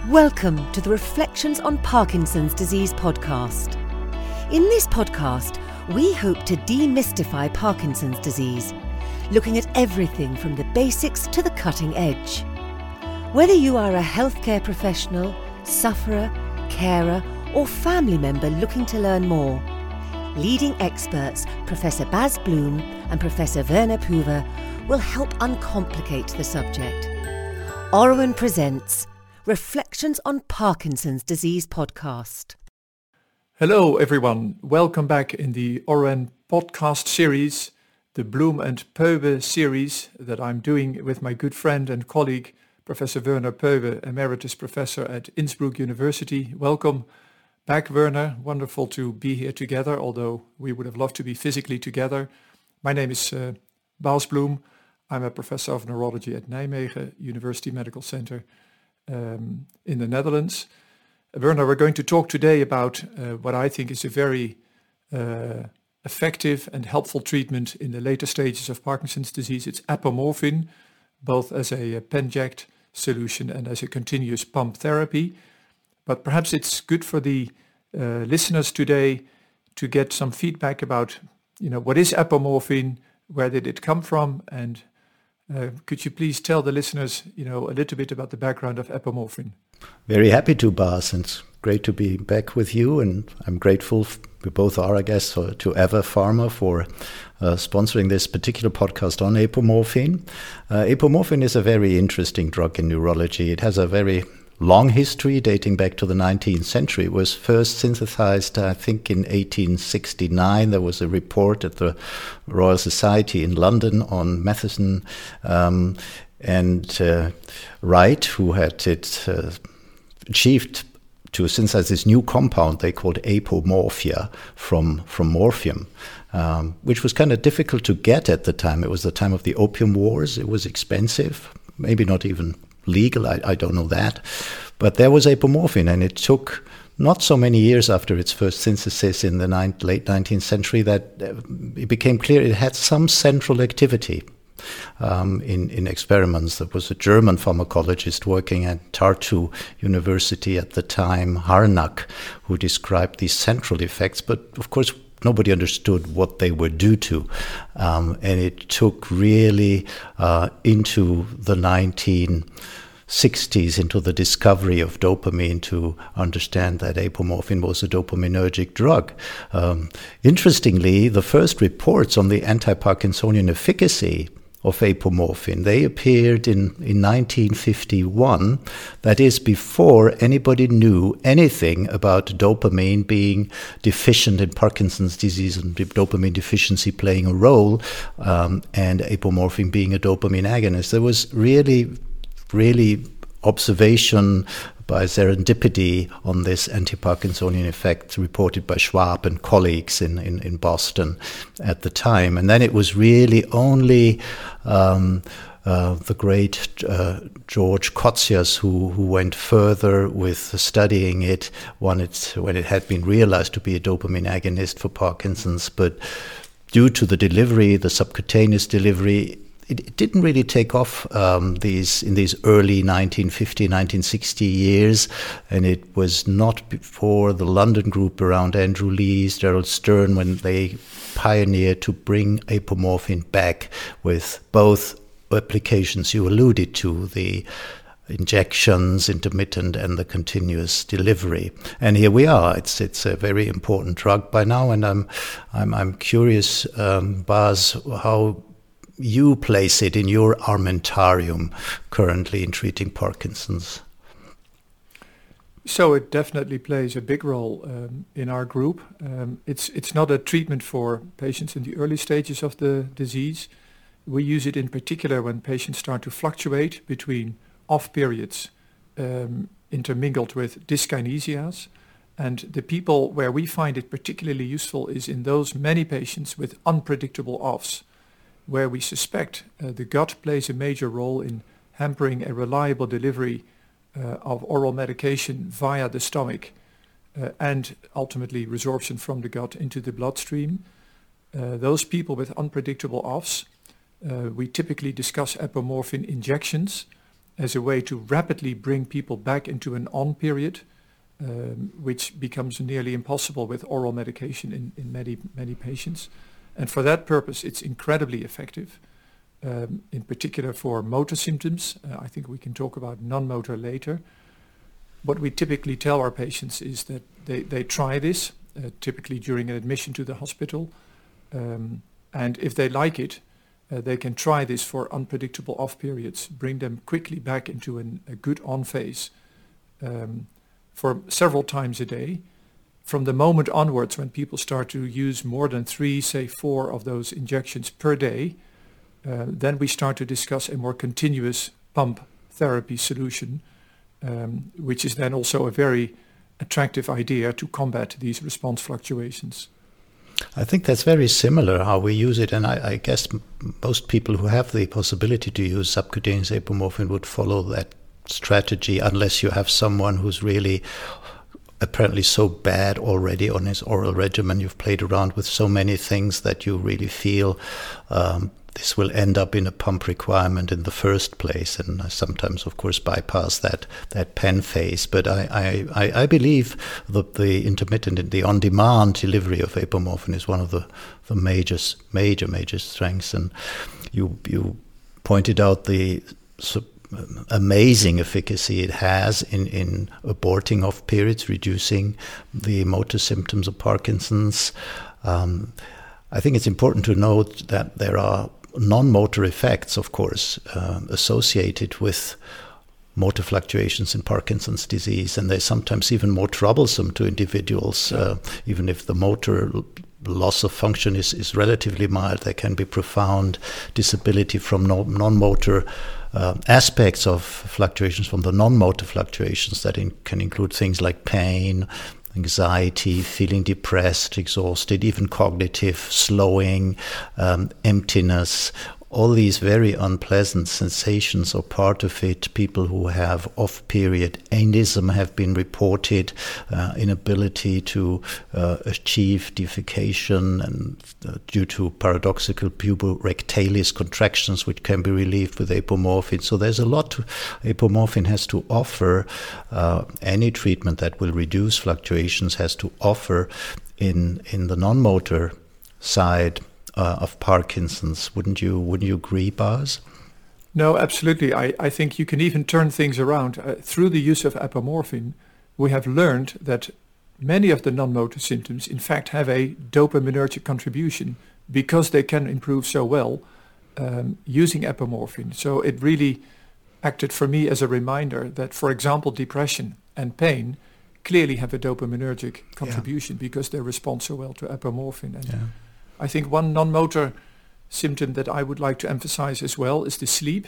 Welcome to the Reflections on Parkinson's Disease podcast. In this podcast, we hope to demystify Parkinson's disease, looking at everything from the basics to the cutting edge. Whether you are a healthcare professional, sufferer, carer, or family member looking to learn more, leading experts Professor Bas Bloem and Professor Werner Puwe will help uncomplicate the subject. Oron presents Reflections on Parkinson's Disease podcast. Hello everyone, welcome back in the Oron podcast series, the Bloem and Puwe series that I'm doing with my good friend and colleague Professor Werner Puwe, Emeritus Professor at Innsbruck University. Welcome back, Werner. Wonderful to be here together, although we would have loved to be physically together. My name is Bas Bloem. I'm a professor of neurology at Nijmegen University Medical Center in the Netherlands. Werner, we're going to talk today about what I think is a very effective and helpful treatment in the later stages of Parkinson's disease. It's apomorphine, both as a pen-inject solution and as a continuous pump therapy. But perhaps it's good for the listeners today to get some feedback about, what is apomorphine, where did it come from, and could you please tell the listeners, a little bit about the background of apomorphine? Very happy to, Bas, and it's great to be back with you, and I'm grateful, we both are, I guess, to Ever Pharma for sponsoring this particular podcast on apomorphine. Apomorphine is a very interesting drug in neurology. It has a very long history dating back to the 19th century. It was first synthesized, I think, in 1869. There was a report at the Royal Society in London on Matheson and Wright, who had it achieved to synthesize this new compound they called apomorphia from morphium, which was kind of difficult to get at the time. It was the time of the Opium Wars. It was expensive, maybe not even legal, I don't know that. But there was apomorphine, and it took not so many years after its first synthesis in the late 19th century that it became clear it had some central activity in experiments. There was a German pharmacologist working at Tartu University at the time, Harnack, who described these central effects, but of course nobody understood what they were due to. And it took really into the 1960s, into the discovery of dopamine, to understand that apomorphine was a dopaminergic drug. Interestingly, the first reports on the anti-Parkinsonian efficacy of apomorphine, they appeared in 1951. That is before anybody knew anything about dopamine being deficient in Parkinson's disease and dopamine deficiency playing a role, and apomorphine being a dopamine agonist. There was really observation by serendipity on this anti-Parkinsonian effect reported by Schwab and colleagues in Boston at the time. And then it was really only the great George Kotzias who went further with studying it when it had been realized to be a dopamine agonist for Parkinson's. But due to the delivery, the subcutaneous delivery, it didn't really take off in these early 1950, 1960 years, and it was not before the London group around Andrew Lees, Gerald Stern, when they pioneered to bring apomorphine back with both applications you alluded to, the injections, intermittent, and the continuous delivery. And here we are. It's a very important drug by now, and I'm curious, Bas, how you place it in your armamentarium currently in treating Parkinson's. So it definitely plays a big role in our group. It's not a treatment for patients in the early stages of the disease. We use it in particular when patients start to fluctuate between off periods intermingled with dyskinesias. And the people where we find it particularly useful is in those many patients with unpredictable offs, where we suspect the gut plays a major role in hampering a reliable delivery of oral medication via the stomach and ultimately resorption from the gut into the bloodstream. Those people with unpredictable offs, we typically discuss apomorphine injections as a way to rapidly bring people back into an on period, which becomes nearly impossible with oral medication in many patients. And for that purpose, it's incredibly effective, in particular for motor symptoms. I think we can talk about non-motor later. What we typically tell our patients is that they try this, typically during an admission to the hospital. And if they like it, they can try this for unpredictable off periods, bring them quickly back into a good on phase for several times a day. From the moment onwards, when people start to use more than 3, say 4 of those injections per day, then we start to discuss a more continuous pump therapy solution, which is then also a very attractive idea to combat these response fluctuations. I think that's very similar how we use it, and I guess most people who have the possibility to use subcutaneous apomorphine would follow that strategy, unless you have someone who's really apparently so bad already on his oral regimen. You've played around with so many things that you really feel this will end up in a pump requirement in the first place, and I sometimes, of course, bypass that pen phase. But I believe that the intermittent and the on-demand delivery of apomorphine is one of the major strengths. And you pointed out the amazing efficacy it has in aborting off periods, reducing the motor symptoms of Parkinson's. I think it's important to note that there are non-motor effects, of course, associated with motor fluctuations in Parkinson's disease, and they're sometimes even more troublesome to individuals. Even if the motor loss of function is relatively mild, there can be profound disability from non-motor aspects of fluctuations, from the non-motor fluctuations that can include things like pain, anxiety, feeling depressed, exhausted, even cognitive slowing, emptiness. All these very unpleasant sensations are part of it. People who have off-period anism have been reported, inability to achieve defecation and due to paradoxical puborectalis contractions, which can be relieved with apomorphine. So there's a lot apomorphine has to offer. Any treatment that will reduce fluctuations has to offer in the non-motor side of Parkinson's. Wouldn't you agree, Bas? No, absolutely. I think you can even turn things around. Through the use of apomorphine, we have learned that many of the non-motor symptoms, in fact, have a dopaminergic contribution because they can improve so well using apomorphine. So it really acted for me as a reminder that, for example, depression and pain clearly have a dopaminergic contribution because they respond so well to apomorphine. And I think one non-motor symptom that I would like to emphasize as well is the sleep.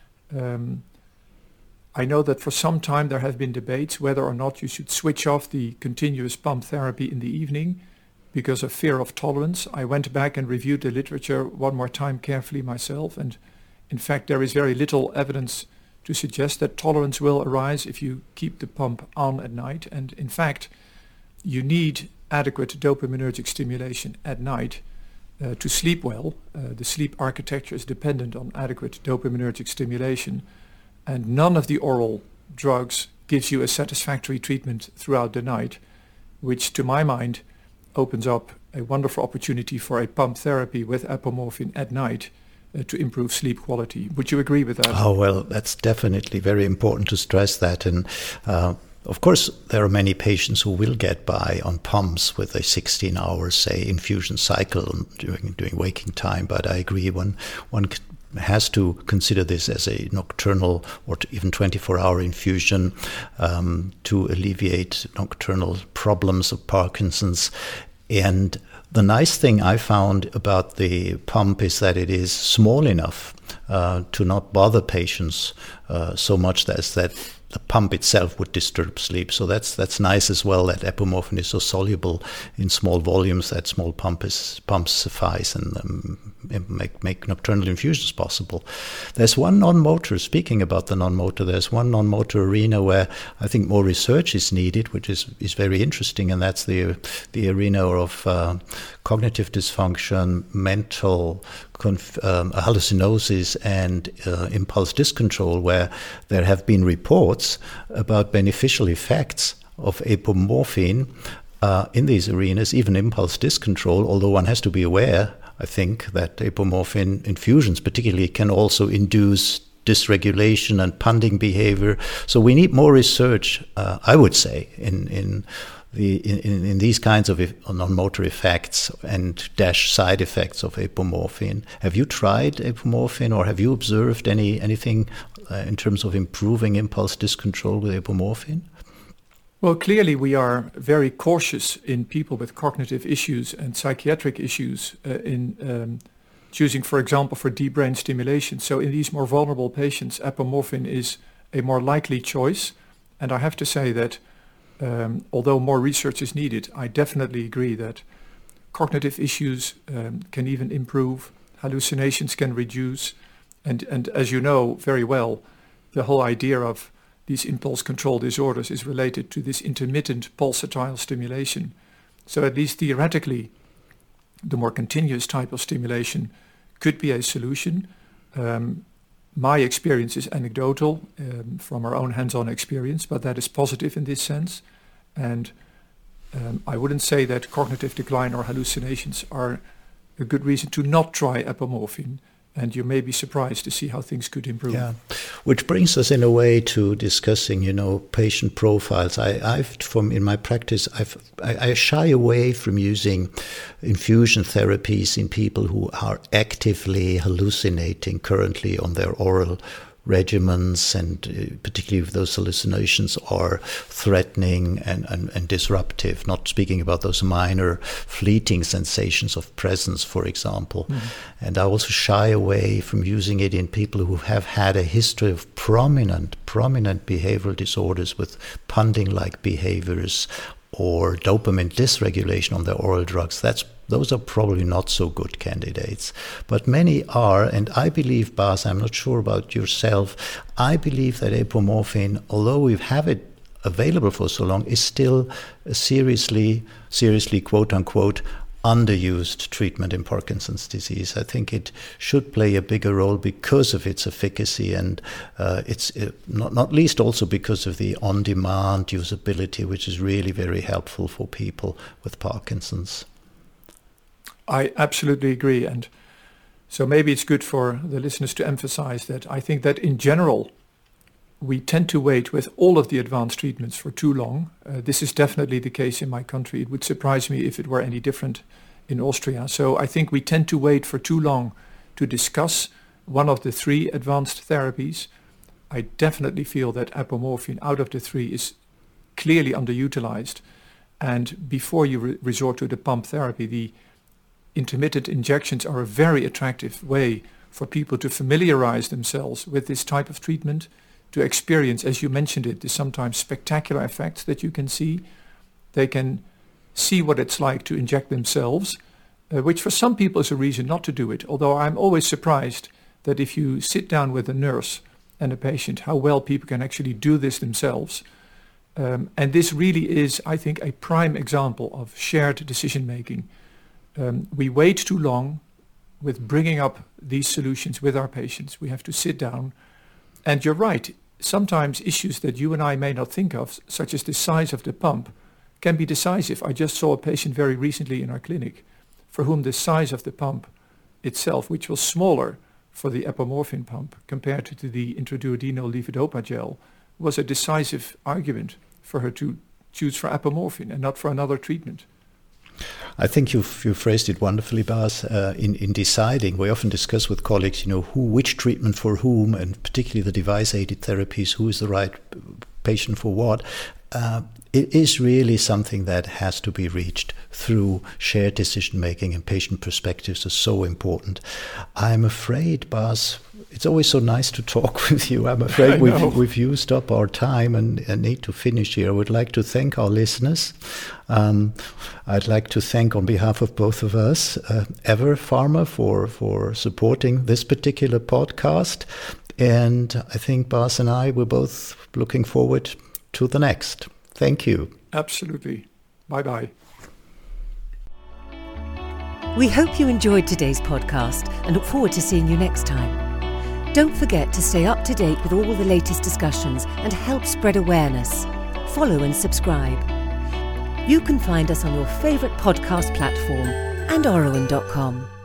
I know that for some time there have been debates whether or not you should switch off the continuous pump therapy in the evening because of fear of tolerance. I went back and reviewed the literature one more time carefully myself, and in fact there is very little evidence to suggest that tolerance will arise if you keep the pump on at night. And in fact, you need adequate dopaminergic stimulation at night to sleep well. The sleep architecture is dependent on adequate dopaminergic stimulation, and none of the oral drugs gives you a satisfactory treatment throughout the night, which to my mind opens up a wonderful opportunity for a pump therapy with apomorphine at night to improve sleep quality. Would you agree with that? Oh, well, that's definitely very important to stress that. And of course, there are many patients who will get by on pumps with a 16-hour, say, infusion cycle during waking time. But I agree, one has to consider this as a nocturnal or even 24-hour infusion to alleviate nocturnal problems of Parkinson's. And the nice thing I found about the pump is that it is small enough to not bother patients so much as that the pump itself would disturb sleep. So that's nice as well, that apomorphine is so soluble in small volumes that small pumps suffice and make nocturnal infusions possible. There's one non-motor, speaking about the non-motor, there's one non-motor arena where I think more research is needed, which is very interesting, and that's the arena of cognitive dysfunction, mental hallucinosis and impulse discontrol, where there have been reports about beneficial effects of apomorphine in these arenas, even impulse discontrol, although one has to be aware, I think, that apomorphine infusions particularly can also induce dysregulation and punding behavior. So we need more research, I would say, in these kinds of non-motor effects and side effects of apomorphine. Have you tried apomorphine, or have you observed anything in terms of improving impulse discontrol with apomorphine? Well, clearly we are very cautious in people with cognitive issues and psychiatric issues in choosing, for example, for deep brain stimulation. So in these more vulnerable patients, apomorphine is a more likely choice. And I have to say that although more research is needed, I definitely agree that cognitive issues can even improve, hallucinations can reduce, and as you know very well, the whole idea of these impulse control disorders is related to this intermittent pulsatile stimulation. So at least theoretically, the more continuous type of stimulation could be a solution. My experience is anecdotal from our own hands-on experience, but that is positive in this sense. And I wouldn't say that cognitive decline or hallucinations are a good reason to not try apomorphine. And you may be surprised to see how things could improve. Yeah, which brings us in a way to discussing, patient profiles. In my practice, I shy away from using infusion therapies in people who are actively hallucinating currently on their oral regimens, and particularly if those hallucinations are threatening and disruptive, not speaking about those minor fleeting sensations of presence, for example. Mm-hmm. And I also shy away from using it in people who have had a history of prominent behavioral disorders with punding-like behaviors or dopamine dysregulation on their oral drugs. Those are probably not so good candidates. But many are, and I believe, Bas, I'm not sure about yourself, I believe that apomorphine, although we have it available for so long, is still a seriously, quote-unquote, underused treatment in Parkinson's disease. I think it should play a bigger role because of its efficacy, and it's not least also because of the on-demand usability, which is really very helpful for people with Parkinson's. I absolutely agree. And so maybe it's good for the listeners to emphasize that I think that in general, we tend to wait with all of the advanced treatments for too long. This is definitely the case in my country. It would surprise me if it were any different in Austria. So I think we tend to wait for too long to discuss one of the three advanced therapies. I definitely feel that apomorphine out of the three is clearly underutilized. And before you resort to the pump therapy, the intermittent injections are a very attractive way for people to familiarize themselves with this type of treatment, to experience, as you mentioned it, the sometimes spectacular effects that you can see. They can see what it's like to inject themselves, which for some people is a reason not to do it. Although I'm always surprised that if you sit down with a nurse and a patient, how well people can actually do this themselves. And this really is, I think, a prime example of shared decision-making. We wait too long with bringing up these solutions with our patients. We have to sit down. And you're right, sometimes issues that you and I may not think of, such as the size of the pump, can be decisive. I just saw a patient very recently in our clinic for whom the size of the pump itself, which was smaller for the apomorphine pump compared to the intraduodenal levodopa gel, was a decisive argument for her to choose for apomorphine and not for another treatment. I think you phrased it wonderfully, Bas. In deciding, we often discuss with colleagues, which treatment for whom, and particularly the device-aided therapies, who is the right patient for what. It is really something that has to be reached through shared decision-making, and patient perspectives are so important. I'm afraid, Bas, it's always so nice to talk with you. I'm afraid we've used up our time and need to finish here. I would like to thank our listeners. I'd like to thank, on behalf of both of us, Ever Pharma for supporting this particular podcast. And I think Bas and I were both looking forward to the next. Thank you. Absolutely. Bye-bye. We hope you enjoyed today's podcast and look forward to seeing you next time. Don't forget to stay up to date with all the latest discussions and help spread awareness. Follow and subscribe. You can find us on your favourite podcast platform and Aurowan.com.